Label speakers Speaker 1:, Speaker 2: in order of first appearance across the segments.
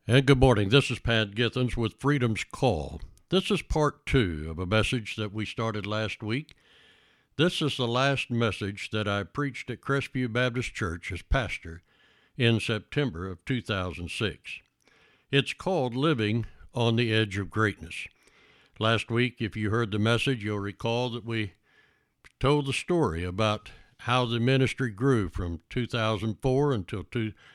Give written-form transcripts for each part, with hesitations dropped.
Speaker 1: And good morning. This is Pat Githens with Freedom's Call. This is part 2 of a message that we started last week. This is the last message that I preached at Crestview Baptist Church as pastor in September of 2006. It's called Living on the Edge of Greatness. Last week, if you heard the message, you'll recall that we told the story about how the ministry grew from 2004 until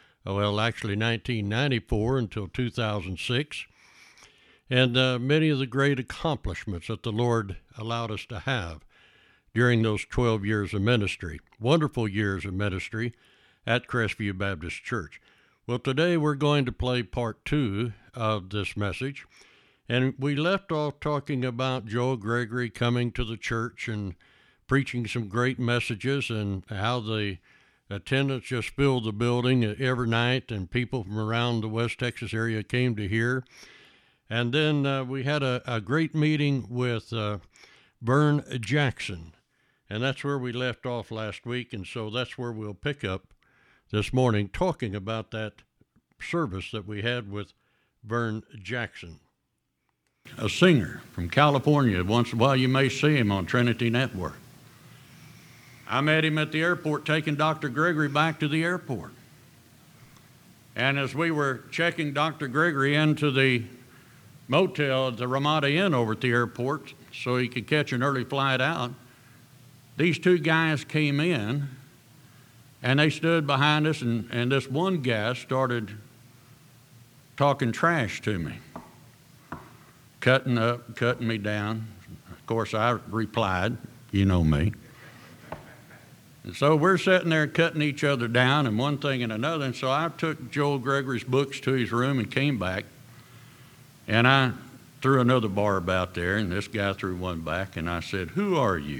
Speaker 1: 1994 until 2006, and many of the great accomplishments that the Lord allowed us to have during those 12 years of ministry, wonderful years of ministry at Crestview Baptist Church. Well, today we're going to play part 2 of this message, and we left off talking about Joel Gregory coming to the church and preaching some great messages and how the attendance just filled the building every night, and people from around the West Texas area came to hear. And then we had a great meeting with Vern Jackson, and that's where we left off last week, and so that's where we'll pick up this morning, talking about that service that we had with Vern Jackson. A singer from California. Once in a while you may see him on Trinity Network. I met him at the airport taking Dr. Gregory back to the airport. And as we were checking Dr. Gregory into the motel at the Ramada Inn over at the airport so he could catch an early flight out, these two guys came in and they stood behind us, and this one guy started talking trash to me, cutting me down. Of course, I replied, you know me. And so we're sitting there cutting each other down and one thing and another. And so I took Joel Gregory's books to his room and came back. And I threw another barb out there, and this guy threw one back. And I said, "Who are you?"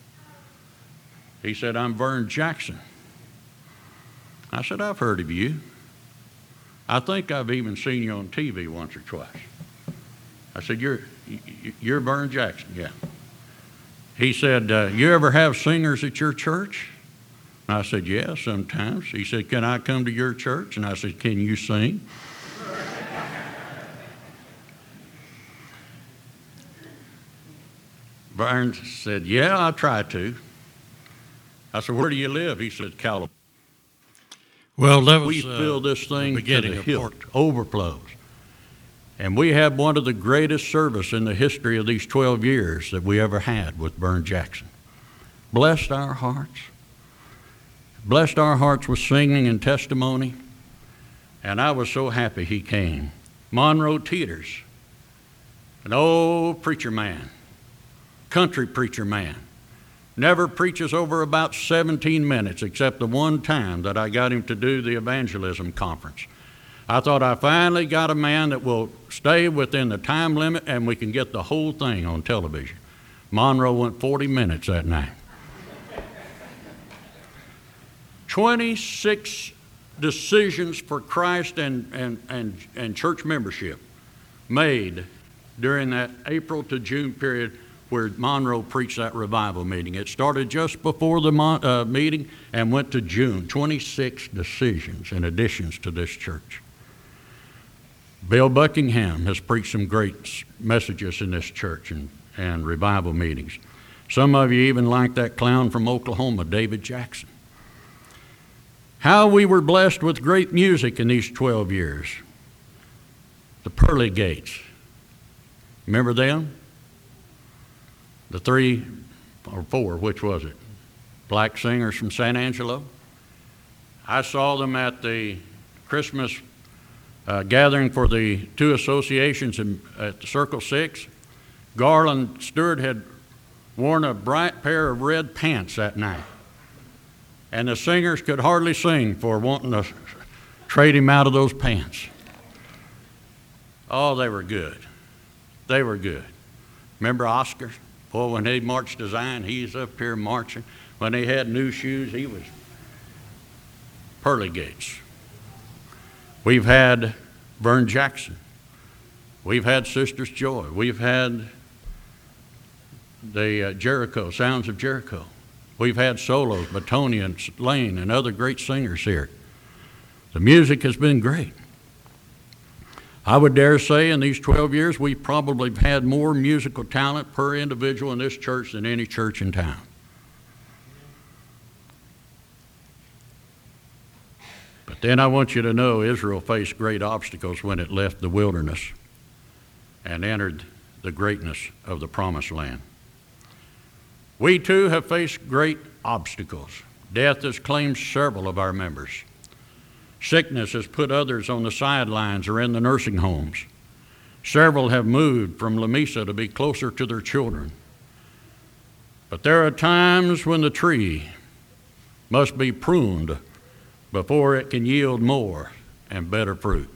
Speaker 1: He said, "I'm Vern Jackson." I said, "I've heard of you. I think I've even seen you on TV once or twice." I said, You're Vern Jackson?" "Yeah." He said, "You ever have singers at your church?" I said, "Yeah, sometimes." He said, "Can I come to your church?" And I said, "Can you sing?" Vern said, "Yeah, I'll try to." I said, "Where do you live?" He said, "California." Well, that was we fill this thing to the hilt, overflows. And we had one of the greatest services in the history of these 12 years that we ever had with Vern Jackson. Blessed our hearts. Blessed our hearts with singing and testimony. And I was so happy he came. Monroe Teeters, an old preacher man, country preacher man, never preaches over about 17 minutes except the one time that I got him to do the evangelism conference. I thought I finally got a man that will stay within the time limit and we can get the whole thing on television. Monroe went 40 minutes that night. 26 decisions for Christ and church membership made during that April to June period where Monroe preached that revival meeting. It started just before the meeting and went to June. 26 decisions and additions to this church. Bill Buckingham has preached some great messages in this church and revival meetings. Some of you even like that clown from Oklahoma, David Jackson. How we were blessed with great music in these 12 years. The Pearly Gates. Remember them? The 3 or 4, which was it? Black singers from San Angelo. I saw them at the Christmas gathering for the 2 associations at the Circle 6. Garland Stewart had worn a bright pair of red pants that night. And the singers could hardly sing for wanting to trade him out of those pants. Oh, they were good. They were good. Remember Oscar? Boy, when they marched to Zion, he's up here marching. When they had new shoes, he was Pearly Gates. We've had Vern Jackson. We've had Sisters Joy. We've had the Jericho, Sounds of Jericho. We've had solos, Batonia and Lane and other great singers here. The music has been great. I would dare say in these 12 years, we probably have had more musical talent per individual in this church than any church in town. But then I want you to know Israel faced great obstacles when it left the wilderness and entered the greatness of the promised land. We too have faced great obstacles. Death has claimed several of our members. Sickness has put others on the sidelines or in the nursing homes. Several have moved from Lamesa to be closer to their children. But there are times when the tree must be pruned before it can yield more and better fruit.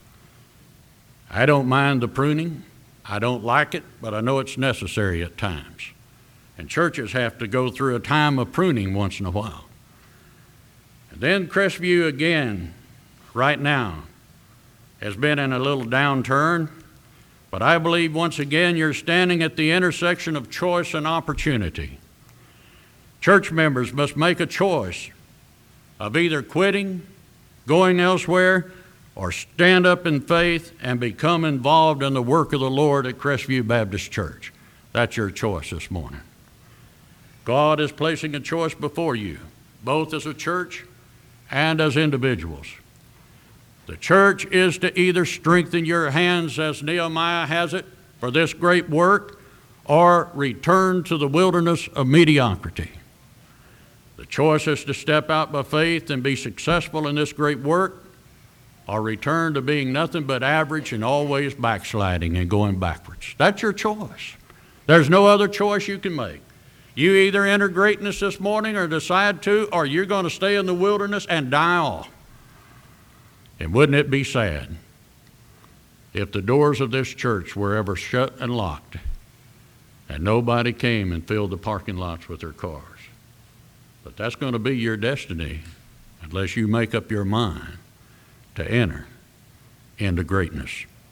Speaker 1: I don't mind the pruning. I don't like it, but I know it's necessary at times. And churches have to go through a time of pruning once in a while. And then Crestview again, right now, has been in a little downturn, but I believe once again you're standing at the intersection of choice and opportunity. Church members must make a choice of either quitting, going elsewhere, or stand up in faith and become involved in the work of the Lord at Crestview Baptist Church. That's your choice this morning. God is placing a choice before you, both as a church and as individuals. The church is to either strengthen your hands, as Nehemiah has it, for this great work, or return to the wilderness of mediocrity. The choice is to step out by faith and be successful in this great work, or return to being nothing but average and always backsliding and going backwards. That's your choice. There's no other choice you can make. You either enter greatness this morning or decide to, or you're going to stay in the wilderness and die off. And wouldn't it be sad if the doors of this church were ever shut and locked and nobody came and filled the parking lots with their cars? But that's going to be your destiny unless you make up your mind to enter into greatness.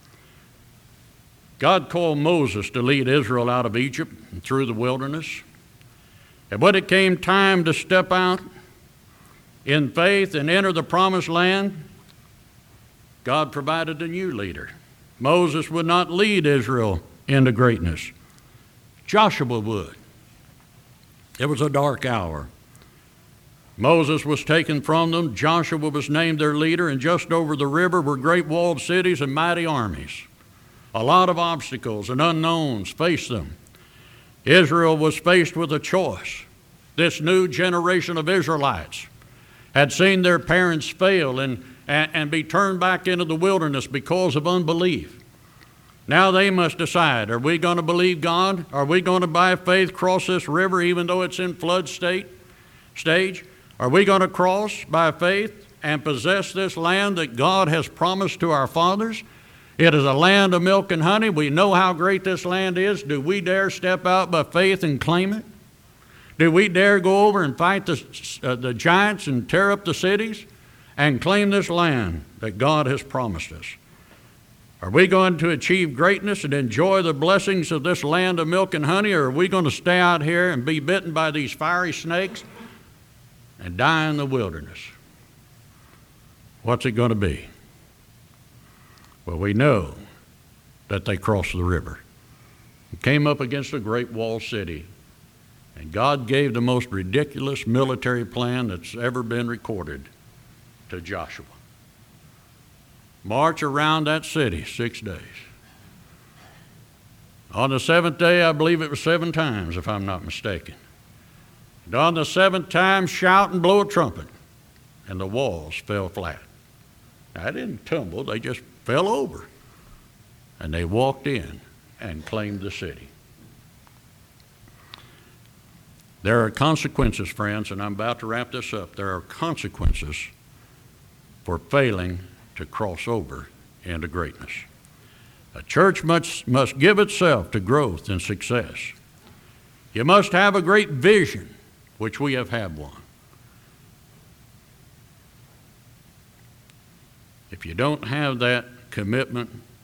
Speaker 1: God called Moses to lead Israel out of Egypt and through the wilderness. And when it came time to step out in faith and enter the promised land, God provided a new leader. Moses would not lead Israel into greatness. Joshua would. It was a dark hour. Moses was taken from them. Joshua was named their leader, and just over the river were great walled cities and mighty armies. A lot of obstacles and unknowns faced them. Israel was faced with a choice. This new generation of Israelites had seen their parents fail and be turned back into the wilderness because of unbelief. Now they must decide, are we going to believe God? Are we going to by faith cross this river even though it's in flood stage? Are we going to cross by faith and possess this land that God has promised to our fathers? It is a land of milk and honey. We know how great this land is. Do we dare step out by faith and claim it? Do we dare go over and fight the giants and tear up the cities and claim this land that God has promised us? Are we going to achieve greatness and enjoy the blessings of this land of milk and honey, or are we going to stay out here and be bitten by these fiery snakes and die in the wilderness? What's it going to be? Well, we know that they crossed the river and came up against a great walled city, and God gave the most ridiculous military plan that's ever been recorded to Joshua. March around that city 6 days. On the seventh day, I believe it was 7 times, if I'm not mistaken. And on the 7th time, shout and blow a trumpet, and the walls fell flat. Now, they didn't tumble, they just fell over. And they walked in and claimed the city. There are consequences, friends, and I'm about to wrap this up. There are consequences for failing to cross over into greatness. A church must give itself to growth and success. You must have a great vision, which we have had one. If you don't have that commitment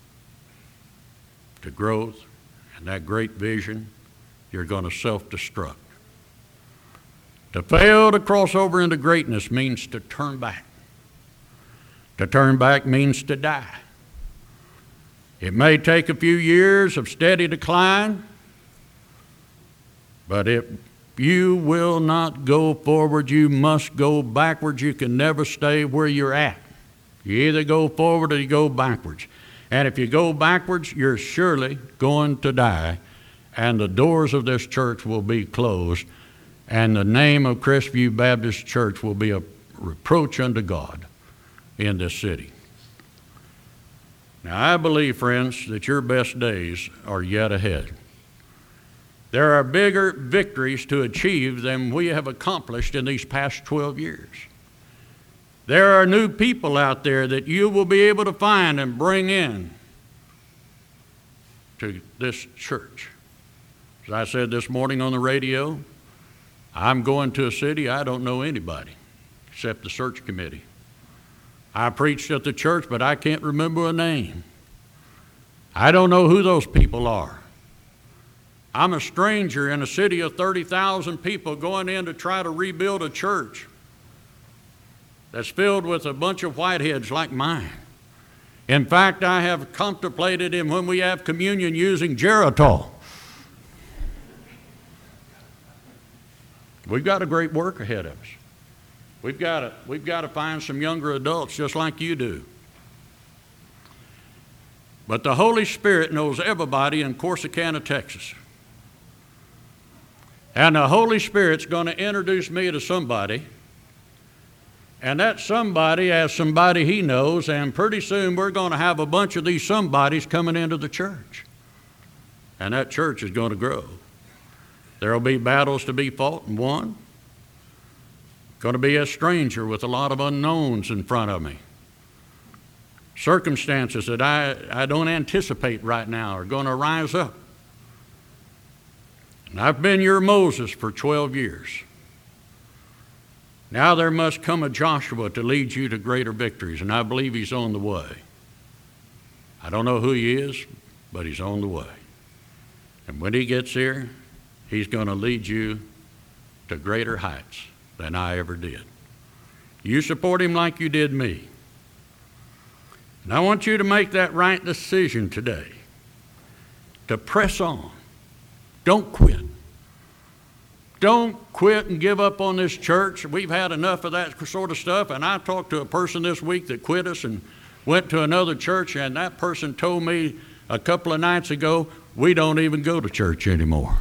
Speaker 1: to growth and that great vision, you're going to self-destruct. To fail to cross over into greatness means to turn back. To turn back means to die.
Speaker 2: It may take a few years of steady decline, but if you will not go forward, you must go backwards. You can never stay where you're at. You either go forward or you go backwards. And if you go backwards, you're surely going to die, and the doors of this church will be closed, and the name of Crestview Baptist Church will be a reproach unto God in this city. Now, I believe, friends, that your best days are yet ahead. There are bigger victories to achieve than we have accomplished in these past 12 years. There are new people out there that you will be able to find and bring in to this church. As I said this morning on the radio, I'm going to a city I don't know anybody except the search committee. I preached at the church, but I can't remember a name. I don't know who those people are. I'm a stranger in a city of 30,000 people going in to try to rebuild a church that's filled with a bunch of whiteheads like mine. In fact, I have contemplated in when we have communion using Geritol. We've got a great work ahead of us. We've got to find some younger adults just like you do. But the Holy Spirit knows everybody in Corsicana, Texas. And the Holy Spirit's going to introduce me to somebody, and that somebody has somebody he knows, and pretty soon we're going to have a bunch of these somebodies coming into the church. And that church is going to grow. There will be battles to be fought and won. Going to be a stranger with a lot of unknowns in front of me. Circumstances that I don't anticipate right now are going to rise up. And I've been your Moses for 12 years. Now there must come a Joshua to lead you to greater victories, and I believe he's on the way. I don't know who he is, but he's on the way. And when he gets here, he's going to lead you to greater heights than I ever did. You support him like you did me. And I want you to make that right decision today, to press on. Don't quit. Don't quit and give up on this church. We've had enough of that sort of stuff. And I talked to a person this week that quit us and went to another church, and that person told me a couple of nights ago, we don't even go to church anymore.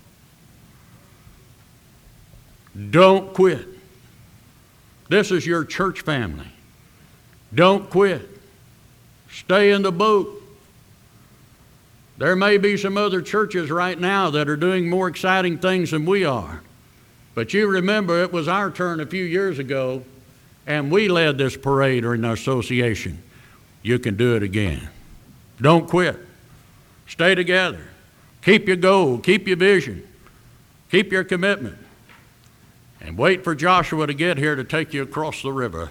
Speaker 2: Don't quit. This is your church family. Don't quit. Stay in the boat. There may be some other churches right now that are doing more exciting things than we are. But you remember it was our turn a few years ago, and we led this parade or an association. You can do it again. Don't quit. Stay together. Keep your goal. Keep your vision. Keep your commitment. And wait for Joshua to get here to take you across the river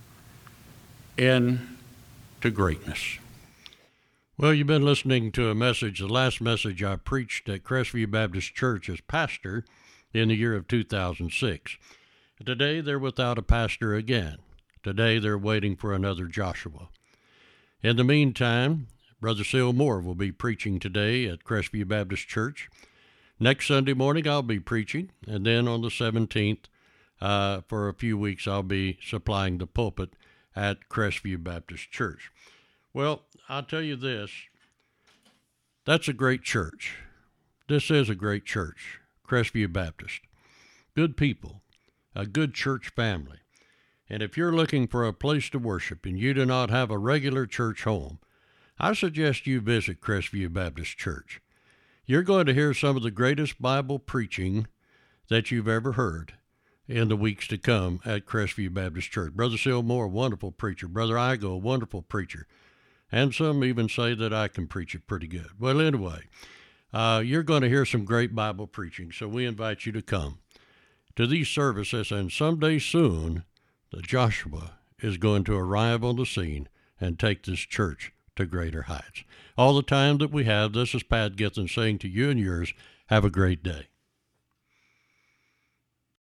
Speaker 2: into greatness.
Speaker 1: Well, you've been listening to a message, the last message I preached at Crestview Baptist Church as pastor in the year of 2006. Today, they're without a pastor again. Today, they're waiting for another Joshua. In the meantime, Brother Seal Moore will be preaching today at Crestview Baptist Church. Next Sunday morning, I'll be preaching, and then on the 17th, for a few weeks, I'll be supplying the pulpit at Crestview Baptist Church. Well, I'll tell you this, that's a great church. This is a great church, Crestview Baptist. Good people, a good church family. And if you're looking for a place to worship and you do not have a regular church home, I suggest you visit Crestview Baptist Church. You're going to hear some of the greatest Bible preaching that you've ever heard in the weeks to come at Crestview Baptist Church. Brother Seal Moore, a wonderful preacher. Brother Igo, a wonderful preacher. And some even say that I can preach it pretty good. Well, anyway, you're going to hear some great Bible preaching, so we invite you to come to these services, and someday soon, the Joshua is going to arrive on the scene and take this church to greater heights. All the time that we have, this is Pat Githen saying to you and yours, have a great day.